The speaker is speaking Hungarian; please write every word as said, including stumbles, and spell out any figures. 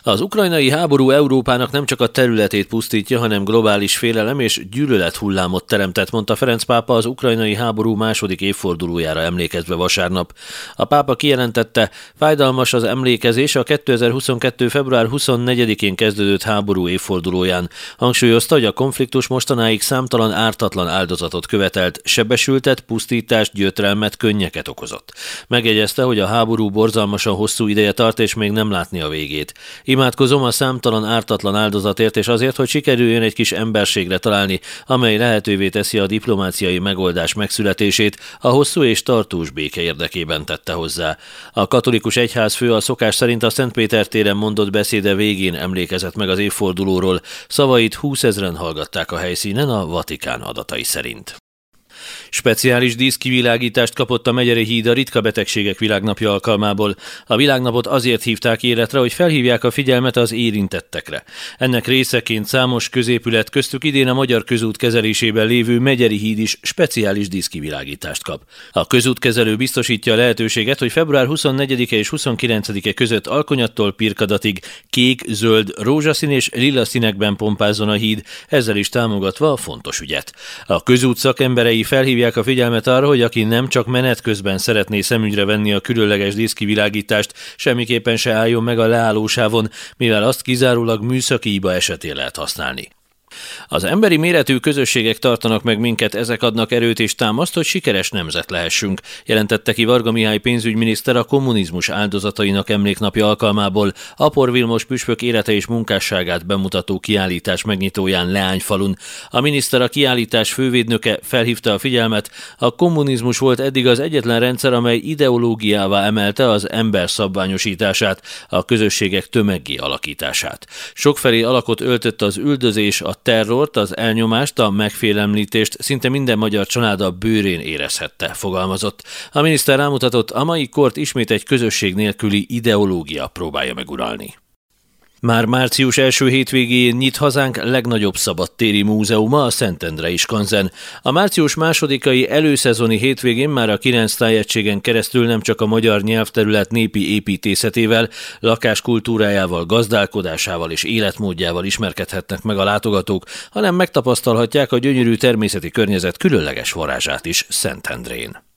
Az ukrajnai háború Európának nem csak a területét pusztítja, hanem globális félelem és gyűlölethullámot teremtett, mondta Ferenc pápa az ukrajnai háború második évfordulójára emlékezve vasárnap. A pápa kijelentette, fájdalmas az emlékezés a kétezer-huszonkettő. február huszonnegyedikén kezdődött háború évfordulóján. Hangsúlyozta, hogy a konfliktus mostanáig számtalan ártatlan áldozatot követelt, sebesültet, pusztítást, gyötrelmet, könnyeket okozott. Megjegyezte, hogy a háború borzalmasan hosszú ideje tart és még nem látni a végét. Imádkozom a számtalan ártatlan áldozatért és azért, hogy sikerüljön egy kis emberségre találni, amely lehetővé teszi a diplomáciai megoldás megszületését a hosszú és tartós béke érdekében, tette hozzá. A katolikus egyházfő a szokás szerint a Szent Péter téren mondott beszéde végén emlékezett meg az évfordulóról. Szavait húszezren hallgatták a helyszínen a Vatikán adatai szerint. Speciális díszkivilágítást kapott a Megyeri híd a Ritka Betegségek Világnapja alkalmából. A világnapot azért hívták életre, hogy felhívják a figyelmet az érintettekre. Ennek részeként számos középület, köztük idén a Magyar Közút kezelésében lévő Megyeri híd is speciális díszkivilágítást kap. A közútkezelő biztosítja a lehetőséget, hogy február huszonnegyedike és huszonkilencedike között Alkonyattól Pirkadatig kék, zöld, rózsaszín és lila színekben pompázzon a híd, ezzel is támogatva a fontos ügyet. A közút szakemberei felhívják a figyelmet arra, hogy aki nem csak menet közben szeretné szemügyre venni a különleges díszkivilágítást, semmiképpen se álljon meg a leállósávon, mivel azt kizárólag műszaki hiba esetén lehet használni. Az emberi méretű közösségek tartanak meg minket, ezek adnak erőt és támaszt, hogy sikeres nemzet lehessünk, jelentette ki Varga Mihály pénzügyminiszter a kommunizmus áldozatainak emléknapja alkalmából Apor Vilmos püspök élete és munkásságát bemutató kiállítás megnyitóján Leányfalun. A miniszter, a kiállítás fővédnöke felhívta a figyelmet, a kommunizmus volt eddig az egyetlen rendszer, amely ideológiává emelte az ember szabványosítását, a közösségek tömeggé alakítását. Sokfelé alakot öltött az üldözés, a terrort, az elnyomást, a megfélemlítést szinte minden magyar család a bőrén érezhette, fogalmazott. A miniszter rámutatott, a mai kort ismét egy közösség nélküli ideológia próbálja meguralni. Már március első hétvégén nyit hazánk legnagyobb szabadtéri múzeuma, a Szentendrei Skanzen. A március másodikai előszezoni hétvégén már a kilenc tájegységen keresztül nem csak a magyar nyelvterület népi építészetével, lakáskultúrájával, gazdálkodásával és életmódjával ismerkedhetnek meg a látogatók, hanem megtapasztalhatják a gyönyörű természeti környezet különleges varázsát is Szentendrén.